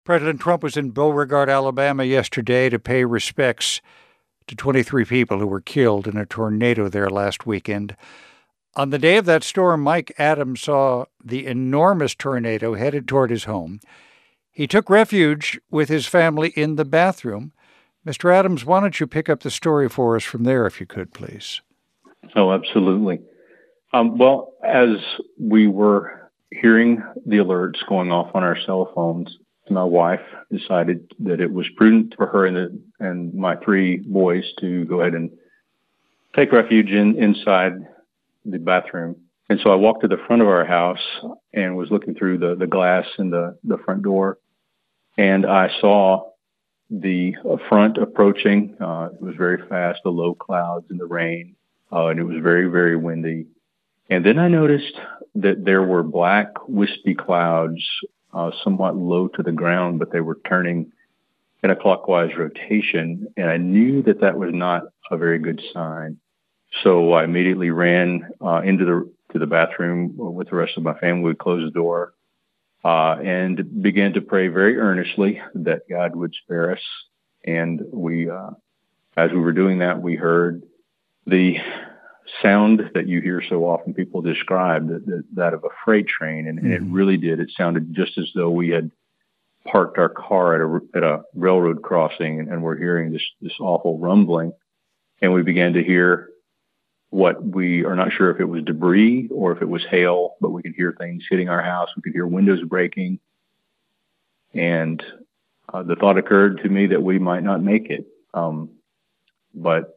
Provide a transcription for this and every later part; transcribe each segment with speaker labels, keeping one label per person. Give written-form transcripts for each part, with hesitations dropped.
Speaker 1: President Trump was in Beauregard, Alabama yesterday to pay respects to 23 people who were killed in a tornado there last weekend. On the day of that storm, Mike Adams saw the enormous tornado headed toward his home. He took refuge with his family in the bathroom. Mr. Adams, why don't you pick up the story for us from there, if you could, please?
Speaker 2: Oh, absolutely. Well, as we were hearing the alerts going off on our cell phones, my wife decided that it was prudent for her and my three boys to go ahead and take refuge inside the bathroom. And so I walked to the front of our house and was looking through the glass in the front door, and I saw the front approaching. It was very fast, the low clouds and the rain, and it was very, very windy. And then I noticed that there were black, wispy clouds somewhat low to the ground, but they were turning in a clockwise rotation, and I knew that was not a very good sign. So I immediately ran to the bathroom with the rest of my family. We closed the door and began to pray very earnestly that God would spare us. And we, as we were doing that, we heard the sound that you hear so often people describe, that of a freight train, and it really did. It sounded just as though we had parked our car at a railroad crossing, and we're hearing this awful rumbling. And we began to hear what we are not sure if it was debris or if it was hail, but we could hear things hitting our house. We could hear windows breaking. And the thought occurred to me that we might not make it. But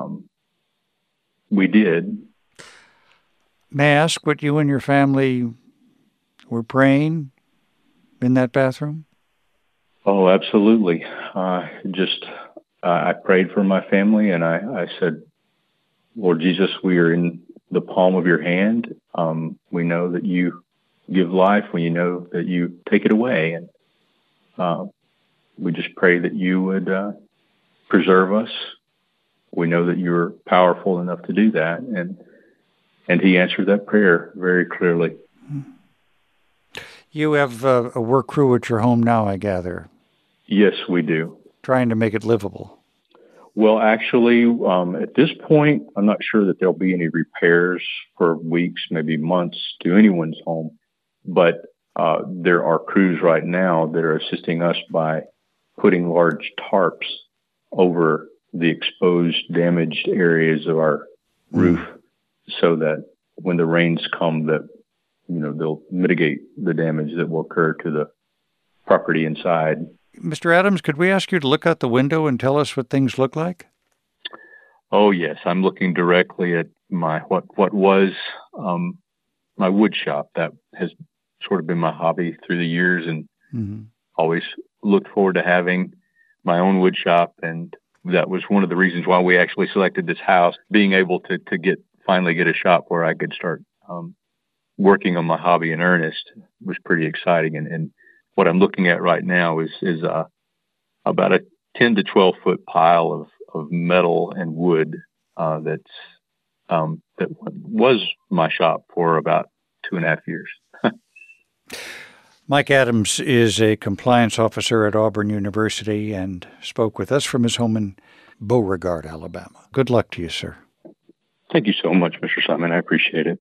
Speaker 2: we did.
Speaker 1: May I ask what you and your family were praying in that bathroom?
Speaker 2: Oh, absolutely. I prayed for my family, and I said, Lord Jesus, we are in the palm of your hand. We know that you give life. We know that you take it away. And we just pray that you would preserve us. We know that you're powerful enough to do that. And he answered that prayer very clearly.
Speaker 1: You have a work crew at your home now, I gather.
Speaker 2: Yes, we do.
Speaker 1: Trying to make it livable.
Speaker 2: Well, actually, at this point, I'm not sure that there'll be any repairs for weeks, maybe months, to anyone's home. But there are crews right now that are assisting us by putting large tarps over the exposed, damaged areas of our roof, so that when the rains come, that they'll mitigate the damage that will occur to the property inside.
Speaker 1: Mr. Adams, could we ask you to look out the window and tell us what things look like?
Speaker 2: Oh, yes. I'm looking directly at what was my wood shop. That has sort of been my hobby through the years, and always looked forward to having my own wood shop. And that was one of the reasons why we actually selected this house. Being able to finally get a shop where I could start working on my hobby in earnest was pretty exciting. And what I'm looking at right now is about a 10 to 12 foot pile of metal and wood that was my shop for about 2.5 years.
Speaker 1: Mike Adams is a compliance officer at Auburn University and spoke with us from his home in Beauregard, Alabama. Good luck to you, sir.
Speaker 2: Thank you so much, Mr. Simon. I appreciate it.